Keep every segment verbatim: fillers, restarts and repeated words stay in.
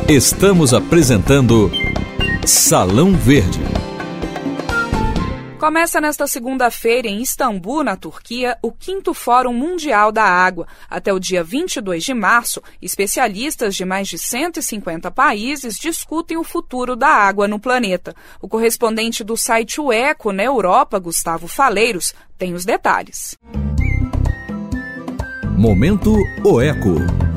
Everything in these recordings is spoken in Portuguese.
Estamos apresentando Salão Verde. Começa nesta segunda-feira em Istambul, na Turquia, o quinto Fórum Mundial da Água. Até o dia vinte e dois de março, especialistas de mais de cento e cinquenta países discutem o futuro da água no planeta. O correspondente do site O Eco na Europa, Gustavo Faleiros, tem os detalhes. Momento O Eco.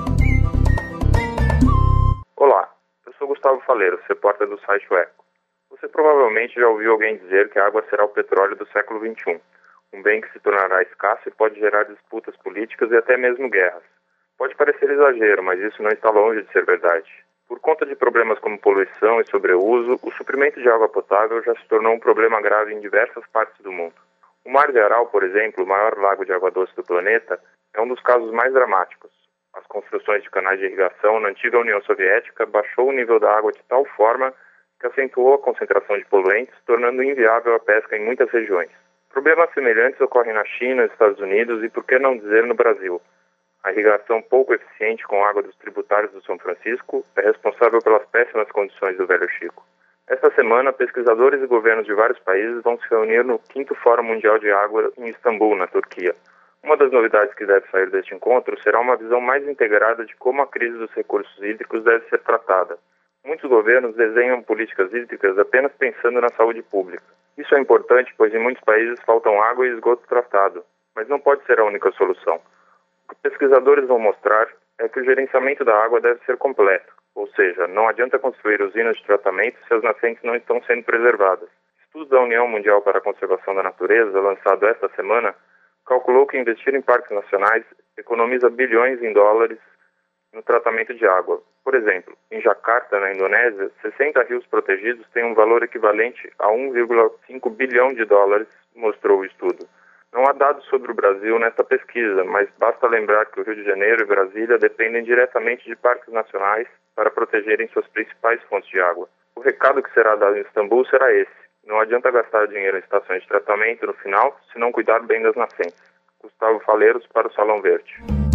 Olá, eu sou Gustavo Faleiros, repórter do site O Eco. Você provavelmente já ouviu alguém dizer que a água será o petróleo do século vinte e um, um bem que se tornará escasso e pode gerar disputas políticas e até mesmo guerras. Pode parecer exagero, mas isso não está longe de ser verdade. Por conta de problemas como poluição e sobreuso, o suprimento de água potável já se tornou um problema grave em diversas partes do mundo. O Mar de Aral, por exemplo, o maior lago de água doce do planeta, é um dos casos mais dramáticos. As construções de canais de irrigação na antiga União Soviética baixou o nível da água de tal forma que acentuou a concentração de poluentes, tornando inviável a pesca em muitas regiões. Problemas semelhantes ocorrem na China, nos Estados Unidos e, por que não dizer, no Brasil. A irrigação pouco eficiente com água dos tributários do São Francisco é responsável pelas péssimas condições do Velho Chico. Esta semana, pesquisadores e governos de vários países vão se reunir no quinto Fórum Mundial de Água em Istambul, na Turquia. Uma das novidades que deve sair deste encontro será uma visão mais integrada de como a crise dos recursos hídricos deve ser tratada. Muitos governos desenham políticas hídricas apenas pensando na saúde pública. Isso é importante, pois em muitos países faltam água e esgoto tratado, mas não pode ser a única solução. O que pesquisadores vão mostrar é que o gerenciamento da água deve ser completo, ou seja, não adianta construir usinas de tratamento se as nascentes não estão sendo preservadas. Estudos da União Mundial para a Conservação da Natureza, lançado esta semana, calculou que investir em parques nacionais economiza bilhões em dólares no tratamento de água. Por exemplo, em Jakarta, na Indonésia, sessenta rios protegidos têm um valor equivalente a um vírgula cinco bilhão de dólares, mostrou o estudo. Não há dados sobre o Brasil nesta pesquisa, mas basta lembrar que o Rio de Janeiro e Brasília dependem diretamente de parques nacionais para protegerem suas principais fontes de água. O recado que será dado em Istambul será esse: não adianta gastar dinheiro em estações de tratamento no final, se não cuidar bem das nascentes. Gustavo Faleiros para o Salão Verde.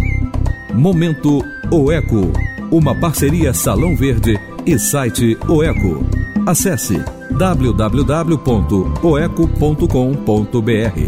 Momento O Eco, uma parceria Salão Verde e site O Eco. Acesse w w w ponto o eco ponto com ponto b r.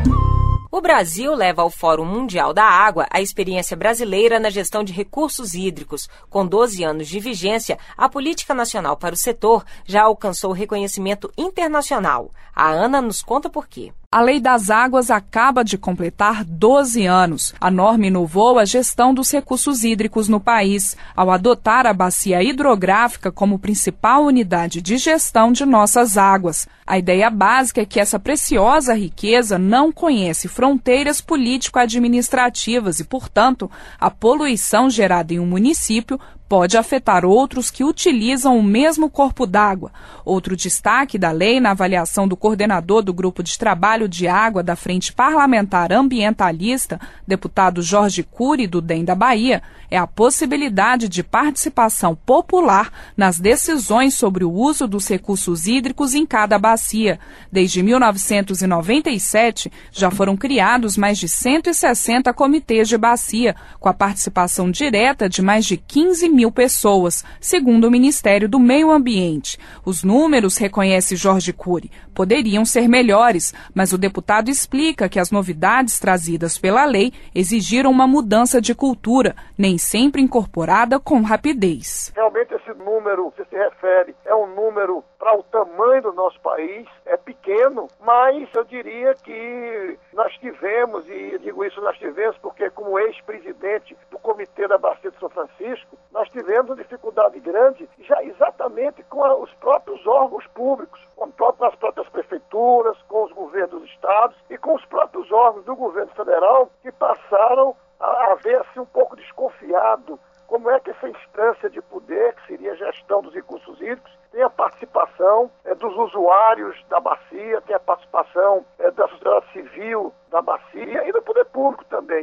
O Brasil leva ao Fórum Mundial da Água a experiência brasileira na gestão de recursos hídricos. Com doze anos de vigência, a Política Nacional para o setor já alcançou reconhecimento internacional. A Ana nos conta por quê. A Lei das Águas acaba de completar doze anos. A norma inovou a gestão dos recursos hídricos no país, ao adotar a bacia hidrográfica como principal unidade de gestão de nossas águas. A ideia básica é que essa preciosa riqueza não conhece fronteiras político-administrativas e, portanto, a poluição gerada em um município pode afetar outros que utilizam o mesmo corpo d'água. Outro destaque da lei, na avaliação do coordenador do Grupo de Trabalho de Água da Frente Parlamentar Ambientalista, deputado Jorge Cury, do D E M da Bahia, é a possibilidade de participação popular nas decisões sobre o uso dos recursos hídricos em cada bacia. Desde mil novecentos e noventa e sete, já foram criados mais de cento e sessenta comitês de bacia, com a participação direta de mais de quinze mil pessoas, segundo o Ministério do Meio Ambiente. Os números, reconhece Jorge Cury, poderiam ser melhores, mas o deputado explica que as novidades trazidas pela lei exigiram uma mudança de cultura, nem sempre incorporada com rapidez. Realmente esse número que se refere é um número para o tamanho do nosso país, é pequeno, mas eu diria que nós tivemos, e digo isso nós tivemos porque como ex-presidente do Comitê da Bacia de São Francisco, nós tivemos uma dificuldade grande já exatamente com a, os próprios órgãos públicos, com, com as próprias prefeituras, com os governos dos estados e com os próprios órgãos do governo federal que passaram a, a ver assim, um pouco desconfiado como é que essa instância de poder, que seria a gestão dos recursos hídricos, tem a participação é, dos usuários da bacia, tem a participação é, da sociedade civil da bacia e do poder público também.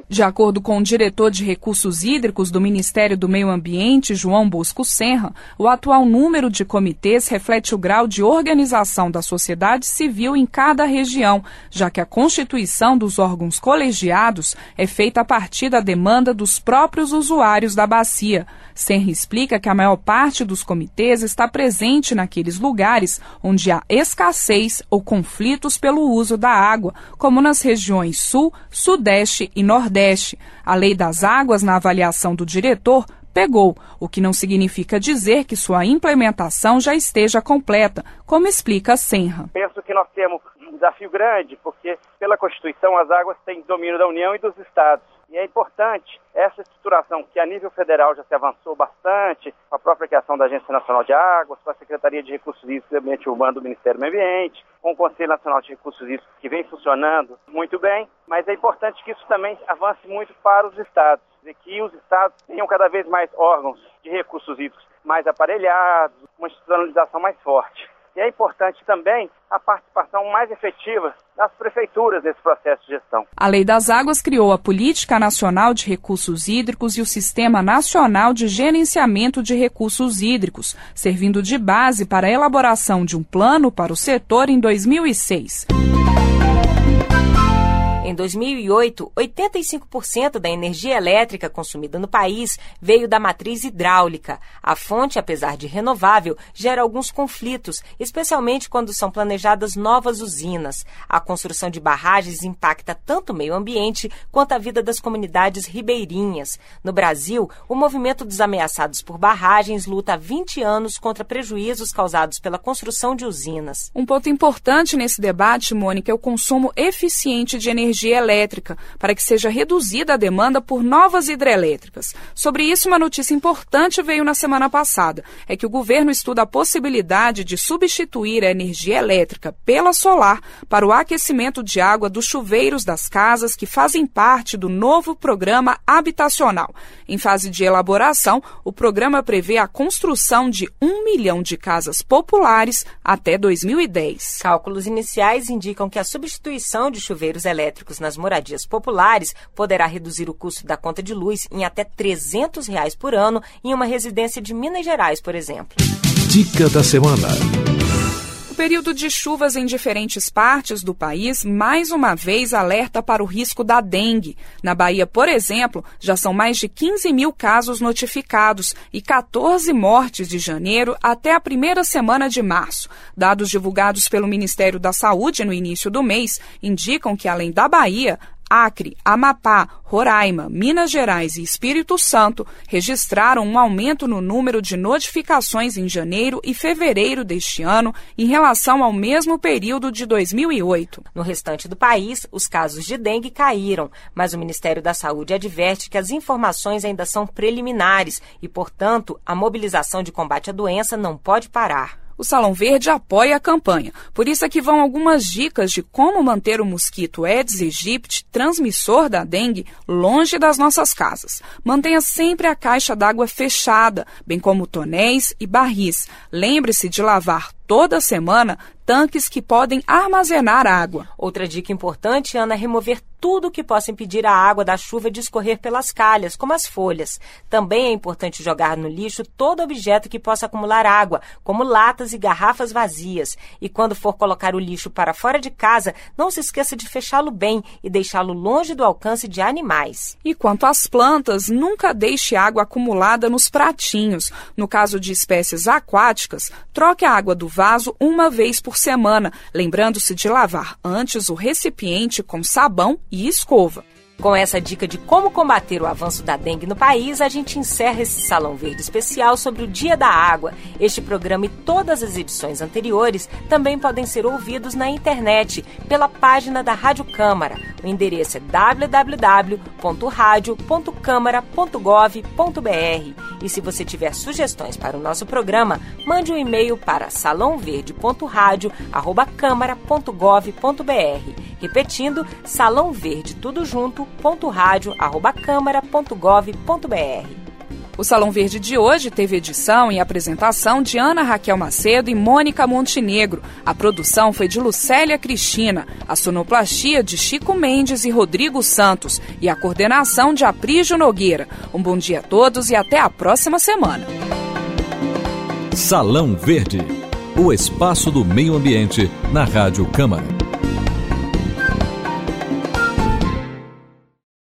De acordo com o diretor de Recursos Hídricos do Ministério do Meio Ambiente, João Bosco Serra, o atual número de comitês reflete o grau de organização da sociedade civil em cada região, já que a constituição dos órgãos colegiados é feita a partir da demanda dos próprios usuários da bacia. Serra explica que a maior parte dos comitês está presente naqueles lugares onde há escassez ou conflitos pelo uso da água, como nas regiões Sul, Sudeste e Nordeste. A lei das águas, na avaliação do diretor, pegou, o que não significa dizer que sua implementação já esteja completa, como explica Serra. Penso que nós temos um desafio grande, porque pela Constituição as águas têm domínio da União e dos Estados. E é importante essa estruturação que a nível federal já se avançou bastante, com a própria criação da Agência Nacional de Águas, com a Secretaria de Recursos Hídricos e Ambiente Urbano do Ministério do Meio Ambiente, com o Conselho Nacional de Recursos Hídricos, que vem funcionando muito bem, mas é importante que isso também avance muito para os estados, e que os estados tenham cada vez mais órgãos de recursos hídricos mais aparelhados, uma institucionalização mais forte. E é importante também a participação mais efetiva das prefeituras nesse processo de gestão. A Lei das Águas criou a Política Nacional de Recursos Hídricos e o Sistema Nacional de Gerenciamento de Recursos Hídricos, servindo de base para a elaboração de um plano para o setor em dois mil e seis. Em dois mil e oito, oitenta e cinco por cento da energia elétrica consumida no país veio da matriz hidráulica. A fonte, apesar de renovável, gera alguns conflitos, especialmente quando são planejadas novas usinas. A construção de barragens impacta tanto o meio ambiente quanto a vida das comunidades ribeirinhas. No Brasil, o movimento dos ameaçados por barragens luta há vinte anos contra prejuízos causados pela construção de usinas. Um ponto importante nesse debate, Mônica, é o consumo eficiente de energia elétrica, para que seja reduzida a demanda por novas hidrelétricas. Sobre isso, uma notícia importante veio na semana passada. É que o governo estuda a possibilidade de substituir a energia elétrica pela solar para o aquecimento de água dos chuveiros das casas que fazem parte do novo programa habitacional. Em fase de elaboração, o programa prevê a construção de um milhão de casas populares até dois mil e dez. Cálculos iniciais indicam que a substituição de chuveiros elétricos nas moradias populares poderá reduzir o custo da conta de luz em até trezentos reais por ano em uma residência de Minas Gerais, por exemplo. Dica da semana. O período de chuvas em diferentes partes do país, mais uma vez, alerta para o risco da dengue. Na Bahia, por exemplo, já são mais de quinze mil casos notificados e quatorze mortes de janeiro até a primeira semana de março. Dados divulgados pelo Ministério da Saúde no início do mês indicam que, além da Bahia, Acre, Amapá, Roraima, Minas Gerais e Espírito Santo registraram um aumento no número de notificações em janeiro e fevereiro deste ano em relação ao mesmo período de dois mil e oito. No restante do país, os casos de dengue caíram, mas o Ministério da Saúde adverte que as informações ainda são preliminares e, portanto, a mobilização de combate à doença não pode parar. O Salão Verde apoia a campanha. Por isso aqui vão algumas dicas de como manter o mosquito Aedes aegypti, transmissor da dengue, longe das nossas casas. Mantenha sempre a caixa d'água fechada, bem como tonéis e barris. Lembre-se de lavar toda semana tanques que podem armazenar água. Outra dica importante, Ana, é remover tudo que possa impedir a água da chuva de escorrer pelas calhas, como as folhas. Também é importante jogar no lixo todo objeto que possa acumular água, como latas e garrafas vazias. E quando for colocar o lixo para fora de casa, não se esqueça de fechá-lo bem e deixá-lo longe do alcance de animais. E quanto às plantas, nunca deixe água acumulada nos pratinhos. No caso de espécies aquáticas, troque a água do vaso uma vez por semana, lembrando-se de lavar antes o recipiente com sabão e escova. Com essa dica de como combater o avanço da dengue no país, a gente encerra esse Salão Verde especial sobre o Dia da Água. Este programa e todas as edições anteriores também podem ser ouvidos na internet, pela página da Rádio Câmara. O endereço é w w w ponto radio ponto câmara ponto gov ponto b r. E se você tiver sugestões para o nosso programa, mande um e-mail para salão verde ponto radio arroba câmara ponto gov ponto b r. Repetindo, salão verde tudo junto, ponto rádio, arroba câmara ponto gov ponto b r. O Salão Verde de hoje teve edição e apresentação de Ana Raquel Macedo e Mônica Montenegro. A produção foi de Lucélia Cristina, a sonoplastia de Chico Mendes e Rodrigo Santos e a coordenação de Aprígio Nogueira. Um bom dia a todos e até a próxima semana. Salão Verde, o espaço do meio ambiente na Rádio Câmara.